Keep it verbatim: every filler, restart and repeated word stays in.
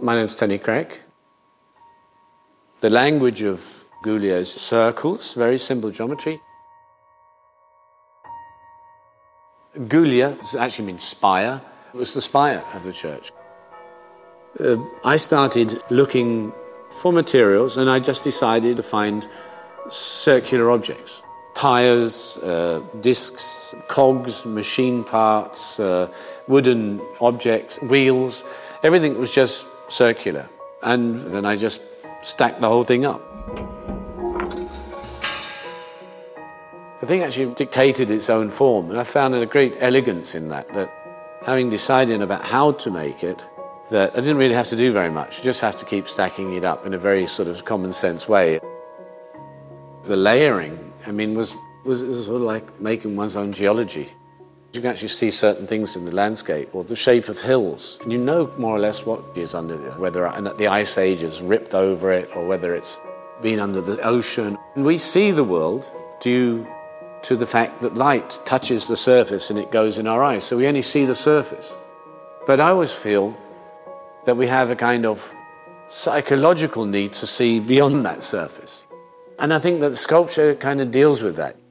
My name's Tony Craig. The language of Guglia is circles, very simple geometry. Guglia actually means spire. It was the spire of the church. Uh, I started looking for materials and I just decided to find circular objects. Tires, uh, discs, cogs, machine parts, uh, wooden objects, wheels, everything was just circular. And then I just stacked the whole thing up. The thing actually dictated its own form, and I found a great elegance in that, that having decided about how to make it, that I didn't really have to do very much, you just have to keep stacking it up in a very sort of common sense way. The layering, I mean, was, was, was sort of like making one's own geology. You can actually see certain things in the landscape, or the shape of hills, and you know more or less what is under there, whether the ice age has ripped over it, or whether it's been under the ocean. And we see the world due to the fact that light touches the surface and it goes in our eyes, so we only see the surface. But I always feel that we have a kind of psychological need to see beyond that surface. And I think that the sculpture kind of deals with that.